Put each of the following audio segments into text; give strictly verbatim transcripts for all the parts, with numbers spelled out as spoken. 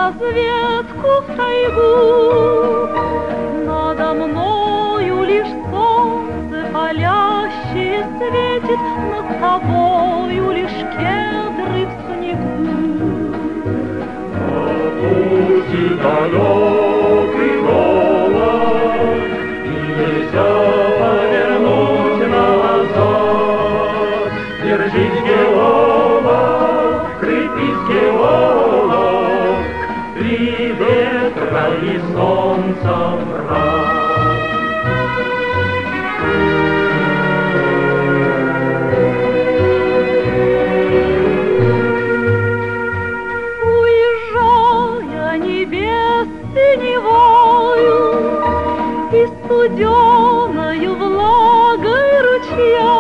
разведку в тайгу. Надо мною лишь солнце палящее светит, над тобою лишь кедры в снегу. На пути далекий долог, и нельзя повернуть назад. Держись, геолог, крепись, геолог, и ветра, и солнца враг. И студеною влагой ручья,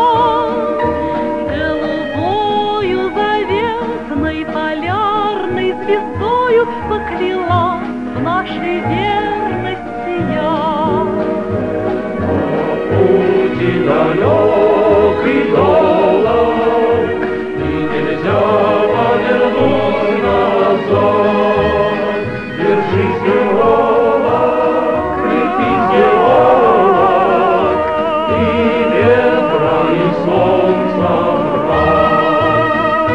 голубою заветной полярной звездою поклялась в нашей верности я. На пути далекий долог, и нельзя повернуть назад. Держись, геолог, крепись, геолог, и ветра, и солнца враг.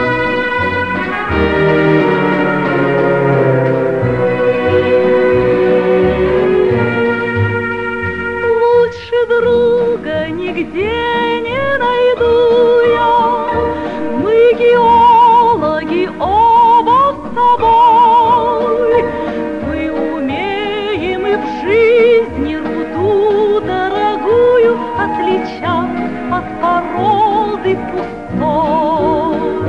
Лучше друга нигде не найду я, мы геологи оба с тобой. Мы умеем и в жизни руду дорогую отличать от породы пустой.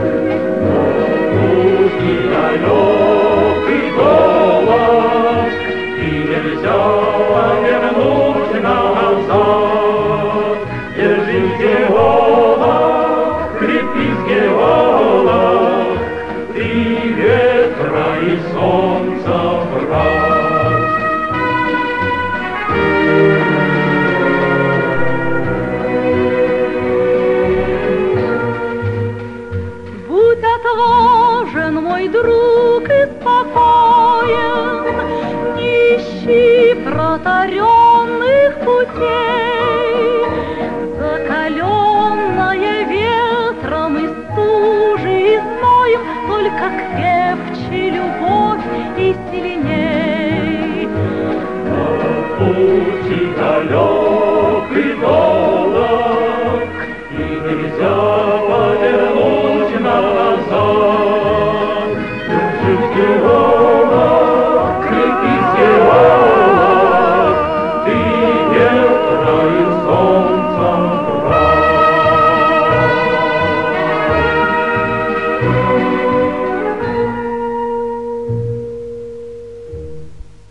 Пути далекий долог, и нельзя повернуть назад. Держись, геолог, крепись, геолог, и ветра, и солнца враг. Будь отважен, мой друг, и спокоен, не ищи протаренных путей. Закаленная ветром и стужей и зноем, только крепче любовь и сильней. На пути далекий долог, и нельзя повернуть назад. Держись, геолог,